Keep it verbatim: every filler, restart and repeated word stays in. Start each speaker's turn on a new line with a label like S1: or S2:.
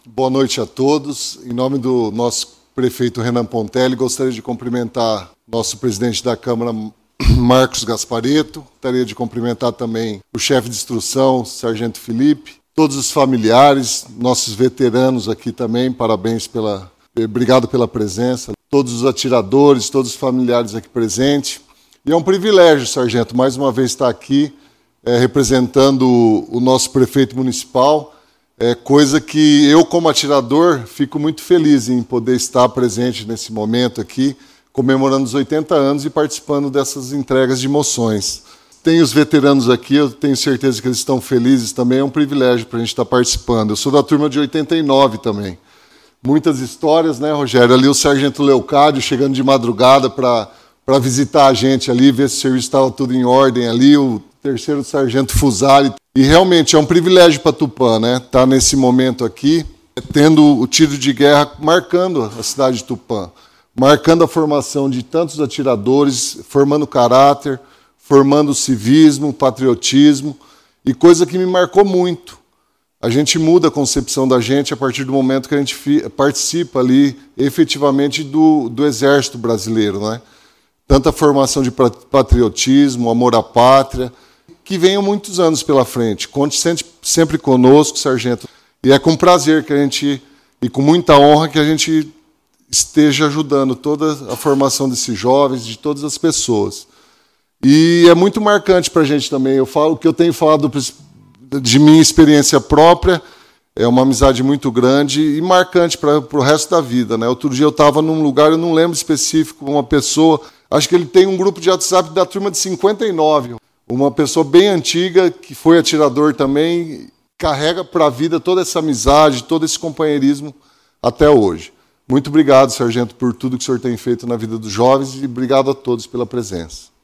S1: Boa noite a todos. Em nome do nosso prefeito Renan Pontelli, gostaria de cumprimentar nosso presidente da Câmara, Marcos Gasparetto. Gostaria de cumprimentar também o chefe de instrução, Sargento Felipe, todos os familiares, nossos veteranos aqui também, parabéns pela... Obrigado pela presença, todos os atiradores, todos os familiares aqui presentes. E é um privilégio, Sargento, mais uma vez estar aqui é, representando o, o nosso prefeito municipal, é, coisa que eu, como atirador, fico muito feliz em poder estar presente nesse momento aqui, comemorando os oitenta anos e participando dessas entregas de moções. Tem os veteranos aqui, eu tenho certeza que eles estão felizes também, é um privilégio para a gente estar participando. Eu sou da turma de oitenta e nove também. Muitas histórias, né, Rogério? Ali o Sargento Leocádio chegando de madrugada para para visitar a gente ali, ver se o serviço estava tudo em ordem ali, o terceiro Sargento Fusari. E realmente é um privilégio para Tupã, né? Estar nesse momento aqui, tendo o tiro de guerra marcando a cidade de Tupã, marcando a formação de tantos atiradores, formando caráter, formando civismo, patriotismo, e coisa que me marcou muito. A gente muda a concepção da gente a partir do momento que a gente participa ali efetivamente do, do Exército Brasileiro, né? Tanta formação de patriotismo, amor à pátria, que venham muitos anos pela frente. Conte sempre, sempre conosco, Sargento. E é com prazer que a gente, e com muita honra, que a gente esteja ajudando toda a formação desses jovens, de todas as pessoas. E é muito marcante para a gente também. Eu falo o que eu tenho falado de minha experiência própria, é uma amizade muito grande e marcante para o resto da vida, né? Outro dia eu estava num lugar, eu não lembro específico, uma pessoa, acho que ele tem um grupo de WhatsApp da turma de cinquenta e nove, uma pessoa bem antiga, que foi atirador também, carrega para a vida toda essa amizade, todo esse companheirismo até hoje. Muito obrigado, Sargento, por tudo que o senhor tem feito na vida dos jovens e obrigado a todos pela presença.